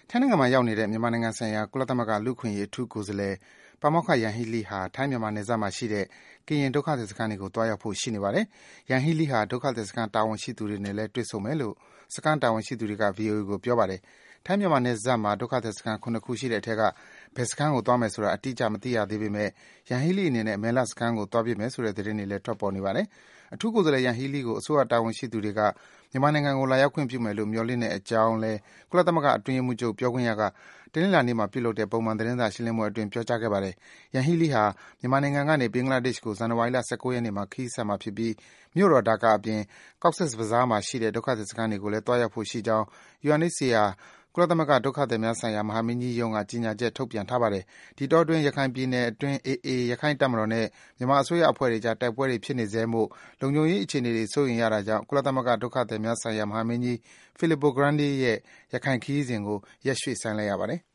ထိုင်းနိုင်ငံမှာရောက်နေတဲ့မြန်မာနိုင်ငံဆိုင်ရာကုလသမဂ္ဂလူ့အခွင့်အရေးအထူးကိုယ်စားလှယ်ပါမောက္ခယန်ဟီးလီဟာထိုင်းမြန်မာနယ်စပ်မှာရှိတဲ့ကရင်ဒုက္ခသည်စခန်းတွေကိုသွားရောက်ဖို့ရှိနေပါတယ်။ယန်ဟီးလီဟာဒုက္ခသည်စခန်းတာဝန်ရှိသူတွေနဲ့လည်းတွေ့ဆုံမယ်လို့စခန်းတာဝန်ရှိသူတွေက VOA ကိုပြောပါတယ်။ထိုင်းမြန်မာနယ်စပ်မှာဒုက္ခသည်စခန်း ၇ ခုရှိတဲ့အထက်ကဘယ်စခန်းကိုသွားမယ်ဆိုတာအတိအကျမသိရသေးပေမဲ့ယန်ဟီးလီအနေနဲ့မယ်လစခန်းကိုသွားဖြစ်မယ်ဆိုတဲ့သတင်းတွေလည်းထွက်ပေါ်နေပါတယ်။အထူးကိုယ်စားလှယ်ယန်ဟီးလီကိုအစိုးရတာဝန်ရှိသူတွေကမြန်မာနိုင်ငံကိုလာရောက်ခွင့်ပြုမယ်လို့မျှော်လင့်တဲ့အကြောင်းလည်းကုလသမဂ္ဂအတွင်းရေးမှူးချုပ်ပြောခွင့်ရကတနင်္လာနေ့မှာပြုလုပ်တဲ့ပုံမှန်သတင်းစာရှင်းလင်းပွဲအတွင်းပြောကြားခဲ့ပါတယ်။ယန်ဟီးလီဟာမြန်မာနိုင်ငံကနေဘင်္ဂလားဒေ့ရှ်ကိုဇန်နဝါရီလ ၁၉ ရက်နေ့မှာခရီးဆက်မှာဖြစ်ပြီးမြို့တော်ဒါကာအပြင် Cox's Bazar မှာရှိတဲ့ဒုက္ခသည်စခန်းတွေကိုလည်းသွားရောက်ဖို့ရှိကြောင်း UNHCR ကုလသမဂ္ဂဒုက္ခသည်များဆိုင်ရာမဟာမင်းကြီးရုံးကကြေညာချက်ထုတ်ပြန်ထားပါတယ်။ဒီအတောအတွင်းရခိုင်ပြည်နယ်အတွင်း AA ရခိုင့်တပ်မတော်နဲ့မြန်မာအစိုးရအဖွဲ့တွေအကြားတိုက်ပွဲတွေဖြစ်နေဆဲမို့လုံခြုံရေးအခြေအနေတွေစိုးရိမ်ရတာကြောင့်ကုလသမဂ္ဂဒုက္ခသည်များဆိုင်ရာမဟာမင်းကြီး Filippo Grandi ရဲ့ရခိုင်ခရီးစဉ်ကိုရက်ရွှေ့ဆိုင်းလိုက်ရပါတယ်။